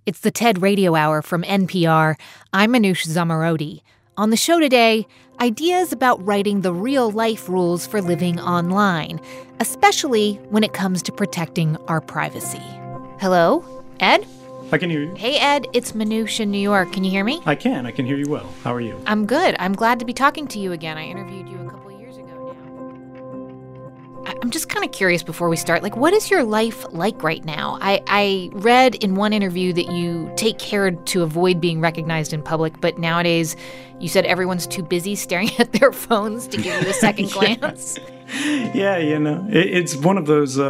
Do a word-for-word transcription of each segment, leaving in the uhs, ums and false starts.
It's the TED Radio Hour from N P R. I'm Manoush Zomorodi. On the show today, ideas about writing the real-life rules for living online, especially when it comes to protecting our privacy. Hello? Ed? I can hear you. Hey, Ed. It's Manoush in New York. Can you hear me? I can. I can hear you well. How are you? I'm good. I'm glad to be talking to you again. I interviewed you a couple of years ago now. I'm just kind of curious before we start, like, what is your life like right now? I, I read in one interview that you take care to avoid being recognized in public, but nowadays you said everyone's too busy staring at their phones to give you a second glance. Yeah, you know, it, it's one of those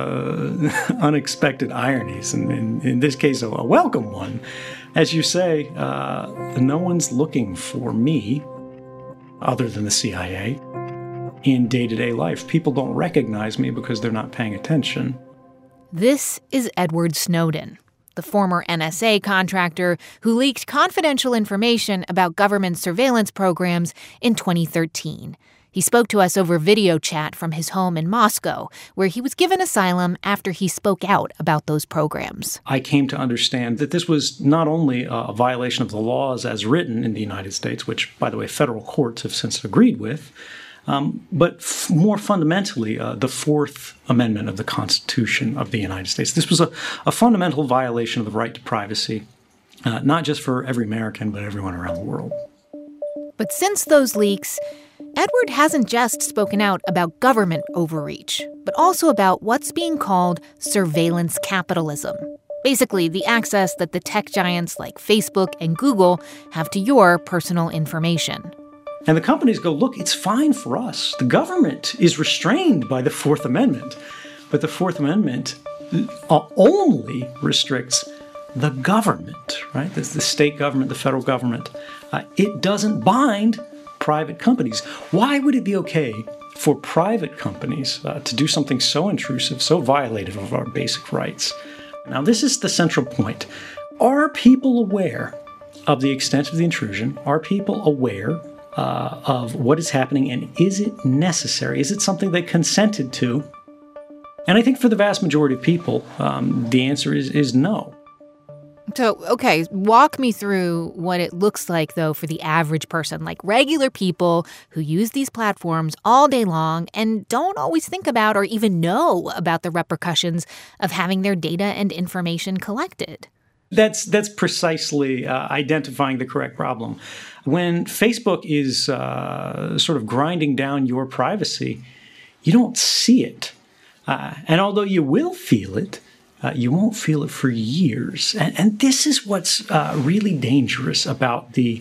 uh, unexpected ironies, and in, in this case, a, a welcome one. As you say, uh, no one's looking for me, other than the C I A, in day-to-day life. People don't recognize me because they're not paying attention. This is Edward Snowden, the former N S A contractor who leaked confidential information about government surveillance programs in twenty thirteen. He spoke to us over video chat from his home in Moscow, where he was given asylum after he spoke out about those programs. I came to understand that this was not only a violation of the laws as written in the United States, which, by the way, federal courts have since agreed with, um, but f- more fundamentally, uh, the Fourth Amendment of the Constitution of the United States. This was a, a fundamental violation of the right to privacy, uh, not just for every American, but everyone around the world. But since those leaks, Edward hasn't just spoken out about government overreach, but also about what's being called surveillance capitalism. Basically, the access that the tech giants like Facebook and Google have to your personal information. And the companies go, look, it's fine for us. The government is restrained by the Fourth Amendment. But the Fourth Amendment uh, only restricts the government, right? That's the state government, the federal government. Uh, it doesn't bind private companies. Why would it be okay for private companies uh, to do something so intrusive, so violative of our basic rights? Now, this is the central point. Are people aware of the extent of the intrusion? Are people aware uh, of what is happening? And is it necessary? Is it something they consented to? And I think for the vast majority of people, um, the answer is, is no. So, okay, walk me through what it looks like, though, for the average person, like regular people who use these platforms all day long and don't always think about or even know about the repercussions of having their data and information collected. That's that's precisely uh, identifying the correct problem. When Facebook is uh, sort of grinding down your privacy, you don't see it. Uh, and although you will feel it, Uh, you won't feel it for years. And, and this is what's uh, really dangerous about the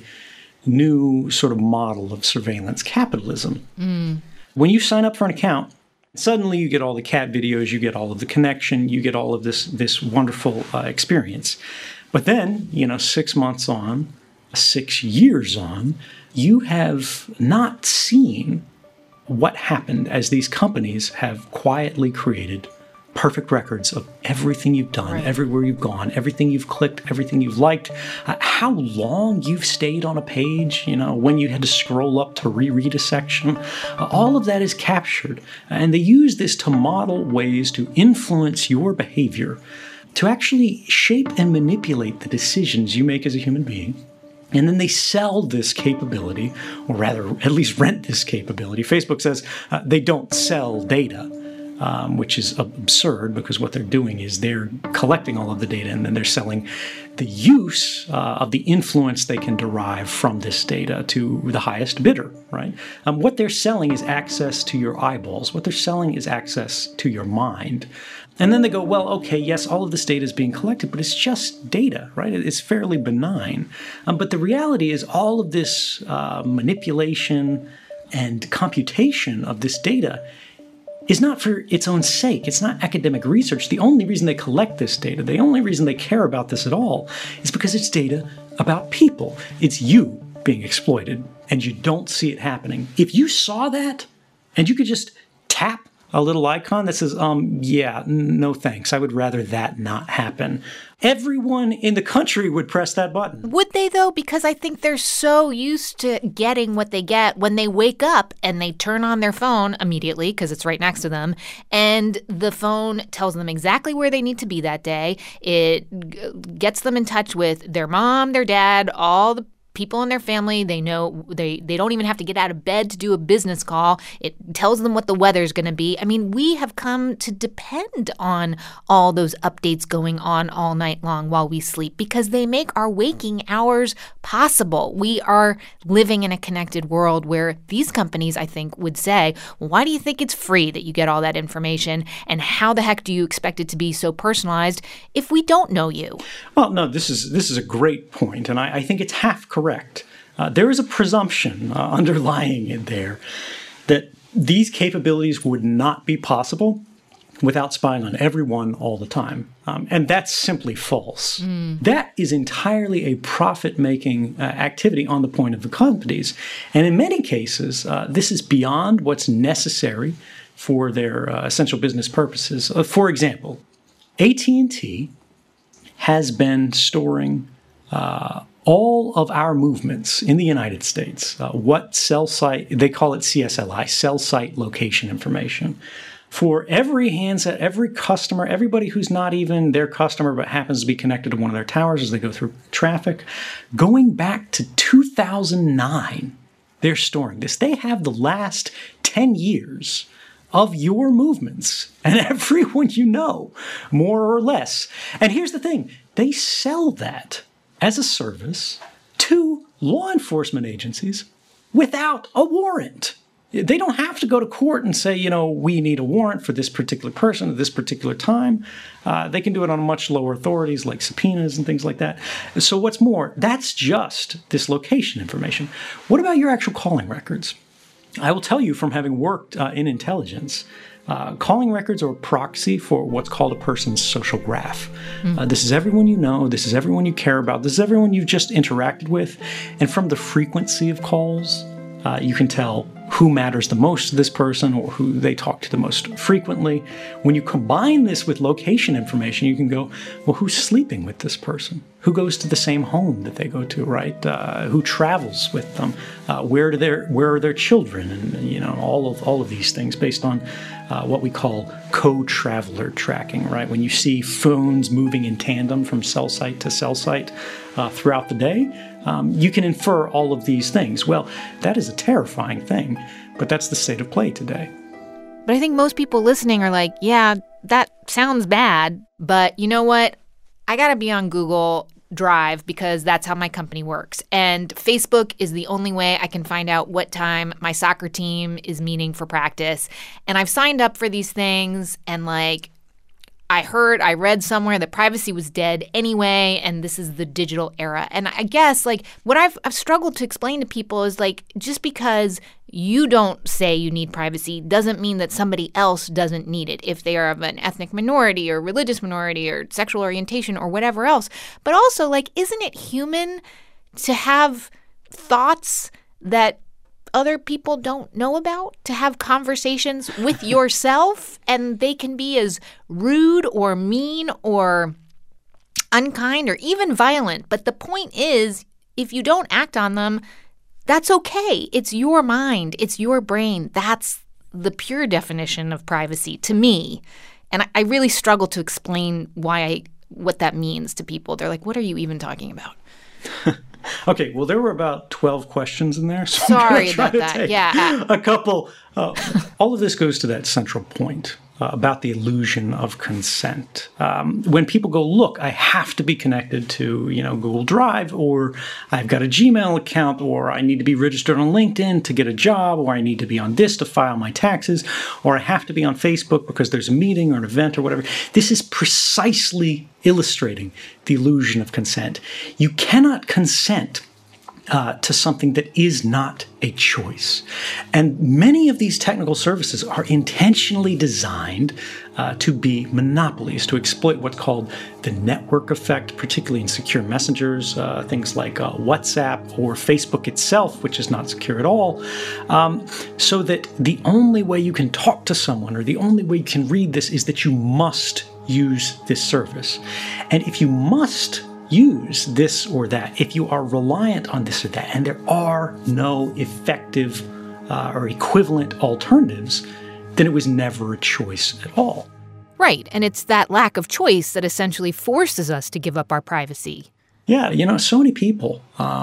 new sort of model of surveillance capitalism. Mm. When you sign up for an account, suddenly you get all the cat videos, you get all of the connection, you get all of this, this wonderful uh, experience. But then, you know, six months on, six years on, you have not seen what happened as these companies have quietly created perfect records of everything you've done, right, everywhere you've gone, everything you've clicked, everything you've liked, uh, how long you've stayed on a page, you know, when you had to scroll up to reread a section. Uh, all of that is captured. And they use this to model ways to influence your behavior, to actually shape and manipulate the decisions you make as a human being. And then they sell this capability, or rather, at least rent this capability. Facebook says uh, they don't sell data. Um, which is absurd because what they're doing is they're collecting all of the data and then they're selling the use uh, of the influence they can derive from this data to the highest bidder, right? Um, what they're selling is access to your eyeballs. What they're selling is access to your mind. And then they go, well, okay, yes, all of this data is being collected, but it's just data, right? It's fairly benign. Um, but the reality is all of this uh, manipulation and computation of this data is not for its own sake. It's not academic research. The only reason they collect this data, the only reason they care about this at all, is because it's data about people. It's you being exploited, and you don't see it happening. If you saw that, and you could just tap a little icon that says, um, yeah, no thanks. I would rather that not happen. Everyone in the country would press that button. Would they, though? Because I think they're so used to getting what they get when they wake up and they turn on their phone immediately because it's right next to them. And the phone tells them exactly where they need to be that day. It g- gets them in touch with their mom, their dad, all the people in their family. They know they, they don't even have to get out of bed to do a business call. It tells them what the weather's going to be. I mean, we have come to depend on all those updates going on all night long while we sleep because they make our waking hours possible. We are living in a connected world where these companies, I think, would say, well, why do you think it's free that you get all that information? And how the heck do you expect it to be so personalized if we don't know you? Well, no, this is this is a great point, and I, I think it's half correct. Correct. Uh, there is a presumption uh, underlying it there that these capabilities would not be possible without spying on everyone all the time. Um, and that's simply false. Mm. That is entirely a profit-making uh, activity on the point of the companies. And in many cases, uh, this is beyond what's necessary for their uh, essential business purposes. Uh, for example, A T and T has been storing uh, all of our movements in the United States, uh, what cell site, they call it C S L I, cell site location information, for every handset, every customer, everybody who's not even their customer but happens to be connected to one of their towers as they go through traffic, going back to two thousand nine, they're storing this. They have the last ten years of your movements and everyone you know, more or less. And here's the thing, they sell that as a service to law enforcement agencies without a warrant. They don't have to go to court and say, you know, we need a warrant for this particular person at this particular time. Uh, they can do it on much lower authorities like subpoenas and things like that. So what's more, that's just this location information. What about your actual calling records? I will tell you from having worked uh, in intelligence, Uh, calling records are a proxy for what's called a person's social graph. Mm. Uh, this is everyone you know. This is everyone you care about. This is everyone you've just interacted with. And from the frequency of calls, uh, you can tell who matters the most to this person or who they talk to the most frequently. When you combine this with location information, you can go, well, who's sleeping with this person? Who goes to the same home that they go to, right? Uh, who travels with them? Uh, where do their where are their children? And you know all of all of these things based on uh, what we call co-traveler tracking, right? When you see phones moving in tandem from cell site to cell site uh, throughout the day, um, you can infer all of these things. Well, that is a terrifying thing, but that's the state of play today. But I think most people listening are like, yeah, that sounds bad, but you know what? I got to be on Google Drive because that's how my company works. And Facebook is the only way I can find out what time my soccer team is meeting for practice. And I've signed up for these things and like I heard, I read somewhere that privacy was dead anyway, and this is the digital era. And I guess, like, what I've, I've struggled to explain to people is, like, just because you don't say you need privacy doesn't mean that somebody else doesn't need it if they are of an ethnic minority or religious minority or sexual orientation or whatever else. But also, like, isn't it human to have thoughts that other people don't know about, to have conversations with yourself, and they can be as rude or mean or unkind or even violent. But the point is, if you don't act on them, that's okay. It's your mind. It's your brain. That's the pure definition of privacy to me. And I, I really struggle to explain why I, what that means to people. They're like, what are you even talking about? Okay, well, there were about twelve questions in there. So Sorry I'm try about to that. Take Yeah. a couple. Uh, all of this goes to that central point uh, about the illusion of consent. Um, when people go, look, I have to be connected to, you know, Google Drive, or I've got a Gmail account, or I need to be registered on LinkedIn to get a job, or I need to be on this to file my taxes, or I have to be on Facebook because there's a meeting or an event or whatever. This is precisely illustrating the illusion of consent. You cannot consent uh, to something that is not a choice. And many of these technical services are intentionally designed uh, to be monopolies, to exploit what's called the network effect, particularly in secure messengers, uh, things like uh, WhatsApp or Facebook itself, which is not secure at all, um, so that the only way you can talk to someone or the only way you can read this is that you must use this service. And if you must use this or that, if you are reliant on this or that, and there are no effective uh, or equivalent alternatives, then it was never a choice at all. Right, and it's that lack of choice that essentially forces us to give up our privacy. Yeah, you know, so many people,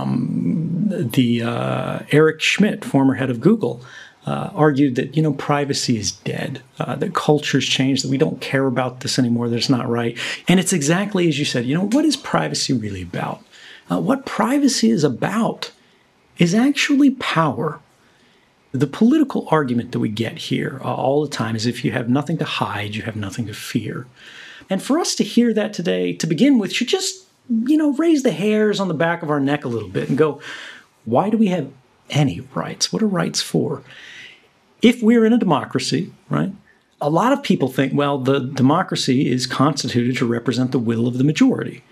um, the uh, Eric Schmidt, former head of Google, Uh, argued that, you know, privacy is dead, uh, that culture's changed, that we don't care about this anymore, that it's not right. And it's exactly as you said, you know, what is privacy really about? Uh, what privacy is about is actually power. The political argument that we get here uh, all the time is if you have nothing to hide, you have nothing to fear. And for us to hear that today, to begin with, should just, you know, raise the hairs on the back of our neck a little bit and go, why do we have any rights? What are rights for? If we're in a democracy, right, a lot of people think, well, the democracy is constituted to represent the will of the majority.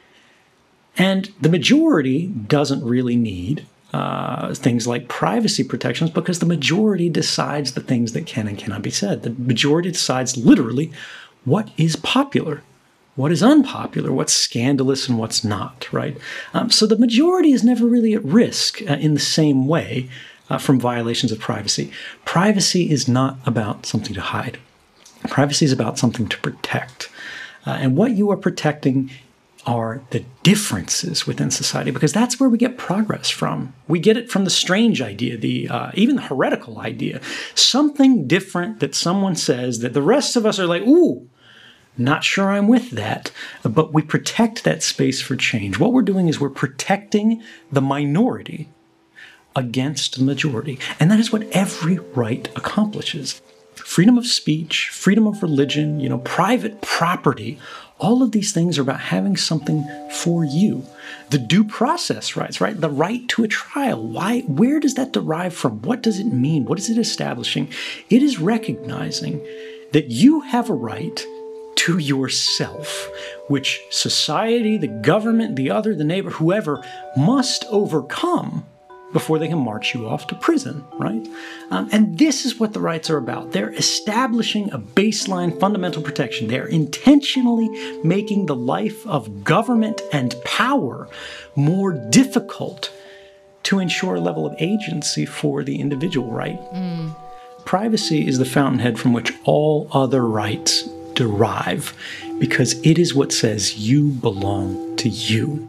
And the majority doesn't really need uh, things like privacy protections because the majority decides the things that can and cannot be said. The majority decides literally what is popular, what is unpopular, what's scandalous, and what's not, right? Um, so the majority is never really at risk uh, in the same way uh, from violations of privacy. Privacy is not about something to hide. Privacy is about something to protect. Uh, and what you are protecting are the differences within society, because that's where we get progress from. We get it from the strange idea, the uh, even the heretical idea. Something different that someone says that the rest of us are like, ooh, not sure I'm with that, but we protect that space for change. What we're doing is we're protecting the minority against the majority. And that is what every right accomplishes. Freedom of speech, freedom of religion, you know, private property, all of these things are about having something for you. The due process rights, right? The right to a trial. Why? Where does that derive from? What does it mean? What is it establishing? It is recognizing that you have a right to yourself, which society, the government, the other, the neighbor, whoever, must overcome before they can march you off to prison, right? Um, and this is what the rights are about. They're establishing a baseline fundamental protection. They're intentionally making the life of government and power more difficult to ensure a level of agency for the individual, right? Mm. Privacy is the fountainhead from which all other rights derive, because it is what says you belong to you.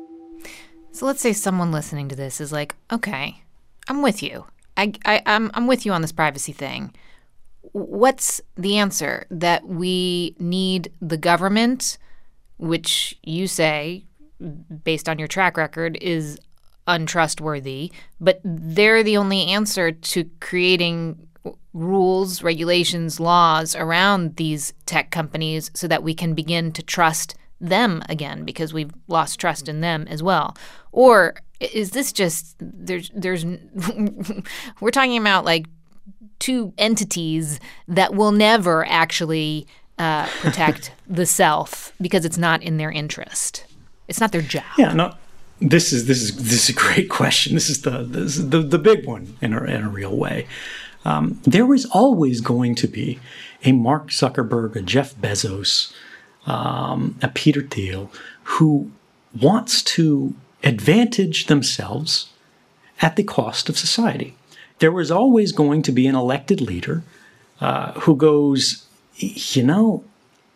So let's say someone listening to this is like, okay, I'm with you. I, I, I'm, I'm with you on this privacy thing. What's the answer? That we need the government, which you say, based on your track record, is untrustworthy, but they're the only answer to creating rules, regulations, laws around these tech companies so that we can begin to trust them again, because we've lost trust in them as well? Or is this just there's there's we're talking about like two entities that will never actually uh, protect the self because it's not in their interest. It's not their job. Yeah, no. This is this is this is a great question. This is the this is the the big one in a in a real way. Um, there is always going to be a Mark Zuckerberg, a Jeff Bezos, um, a Peter Thiel, who wants to advantage themselves at the cost of society. There was always going to be an elected leader uh, who goes, you know,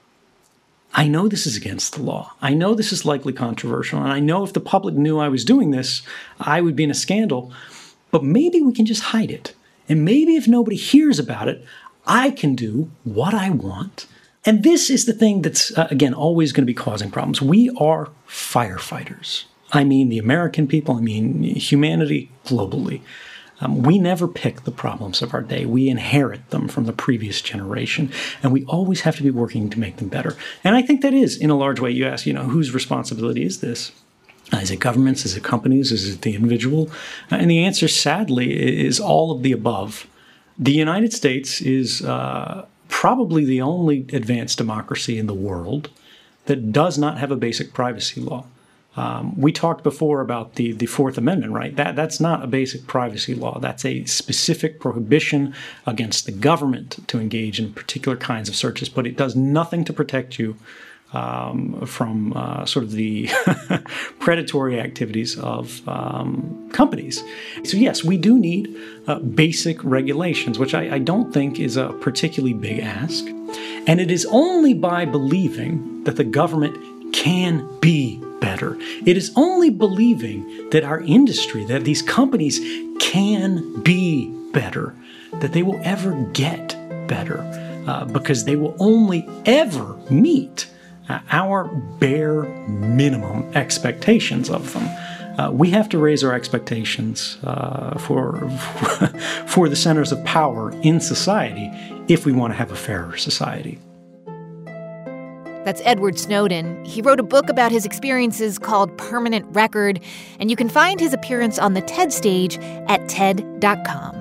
I know this is against the law. I know this is likely controversial. And I know if the public knew I was doing this, I would be in a scandal. But maybe we can just hide it. And maybe if nobody hears about it, I can do what I want. And this is the thing that's, uh, again, always going to be causing problems. We are firefighters. I mean the American people, I mean humanity globally. Um, we never pick the problems of our day. We inherit them from the previous generation, and we always have to be working to make them better. And I think that is, in a large way, you ask, you know, whose responsibility is this? Is it governments? Is it companies? Is it the individual? And the answer, sadly, is all of the above. The United States is uh, probably the only advanced democracy in the world that does not have a basic privacy law. Um, we talked before about the, the Fourth Amendment, right? That That's not a basic privacy law. That's a specific prohibition against the government to engage in particular kinds of searches, but it does nothing to protect you um, from uh, sort of the predatory activities of um, companies. So yes, we do need uh, basic regulations, which I, I don't think is a particularly big ask. And it is only by believing that the government can be better. It is only believing that our industry, that these companies can be better, that they will ever get better, uh, because they will only ever meet uh, our bare minimum expectations of them. Uh, we have to raise our expectations uh, for for the centers of power in society if we want to have a fairer society. That's Edward Snowden. He wrote a book about his experiences called Permanent Record, and you can find his appearance on the TED stage at T E D dot com.